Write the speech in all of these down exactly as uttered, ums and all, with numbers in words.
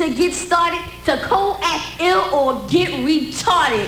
to get started, to co-act ill or get retarded.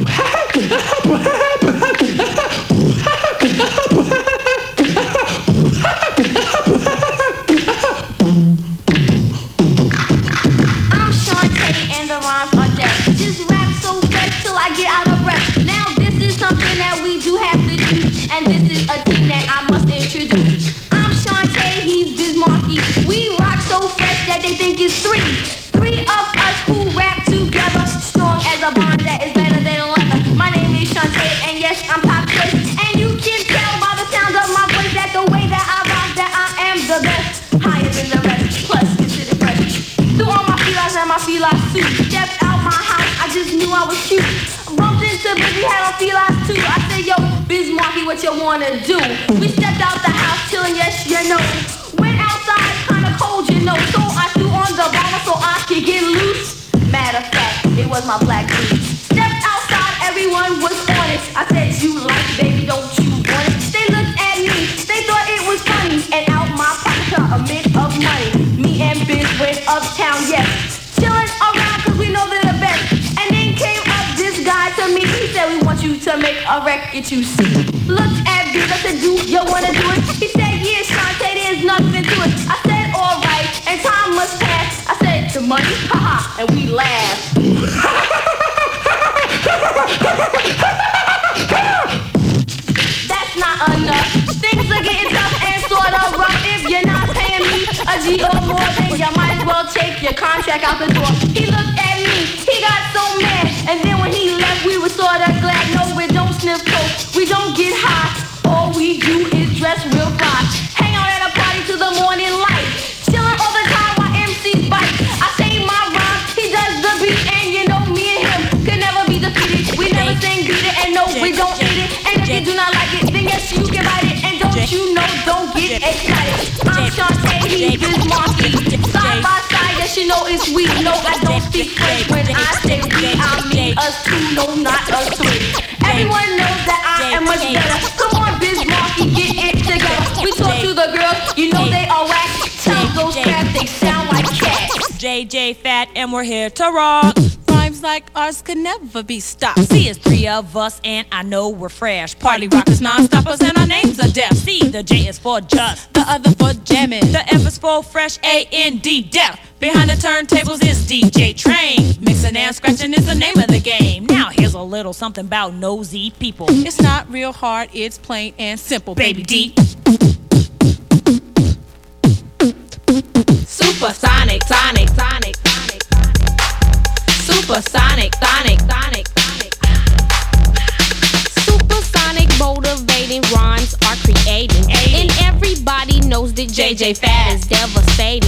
I'm Shantae and the rhymes are dead. Just rap so fresh till I get out of breath. Now this is something that we do have to do, and this is a team that I must introduce. I'm Shantae, he's Biz Markie. We rock so fresh that they think it's three. Three of us who rap together, strong as a bond that is better than leather. My name is Shantae, and yes, I'm pop fresh. And you can tell by the sound of my voice that the way that I rock, that I am the best, higher than the rest, plus considered fresh. Through all my felines and my feline suit, stepped out my house, I just knew I was cute. Bumped into Busy, had on felines too. I said, yo, Biz Markie, what you wanna do? We stepped out the house, chillin', yes, you know. Went outside, kinda cold, you know. So I threw on the bottle so I could get loose. Matter of fact, it was my black boots. Stepped outside, everyone was on it. I said, you like, baby, don't you want it? They looked at me, they thought it was funny. And out my pocket, a mint of money. Me and Biz went uptown, yes. Chillin' around cause we know they're the best. And then came up this guy to me. He said, we want you to make a record, you see. Looked at Biz, I said, do you wanna do it? He said, yeah, Shantae, there's nothing to it. I said, alright, and time must pass. I said, the money, haha, and we laughed. That's not enough. Things are getting tough and sort of rough. If you're not paying me a G or more, then you might as well take your contract out the door. He looked at me, he got so mad, and then when he left, we were sort of glad. No, we don't sniff coke, we don't get high. All we do is dress real fly. Hang out at a party till the morning light. Chillin' all the time while M Cs bite. I say my rhyme, he does the beat, and you know me and him could never be defeated. We never sing beat it, and no, we don't eat it. And if you do not like it, then yes, you can bite it. And don't you know, don't get excited. I'm Shantae, he's Biz Markie. Side by side, yes, you know it's we. No, I don't speak French when I say we. I mean us two, no, not us three. Everyone knows that I am much better. Come on, Biz Markie, get it together. We talk to the girls, you know they are whack. Tell those cats they sound like cats. J J Fat, and we're here to rock. Rhymes like ours could never be stopped. See, it's three of us, and I know we're fresh. Party rockers, non-stoppers, and our names are deaf. See, the J is for just, The other for jamming. the F is for fresh, A N D, deaf. Behind the turntables is D J Train. Mixing and scratching is the name of the game. Now here's a little something about nosy people. It's not real hard, it's plain and simple, Baby baby D. Supersonic, sonic, sonic, sonic. Supersonic, sonic, sonic, sonic. Supersonic, motivating rhymes are creating, and everybody knows that J J Fat is devastating.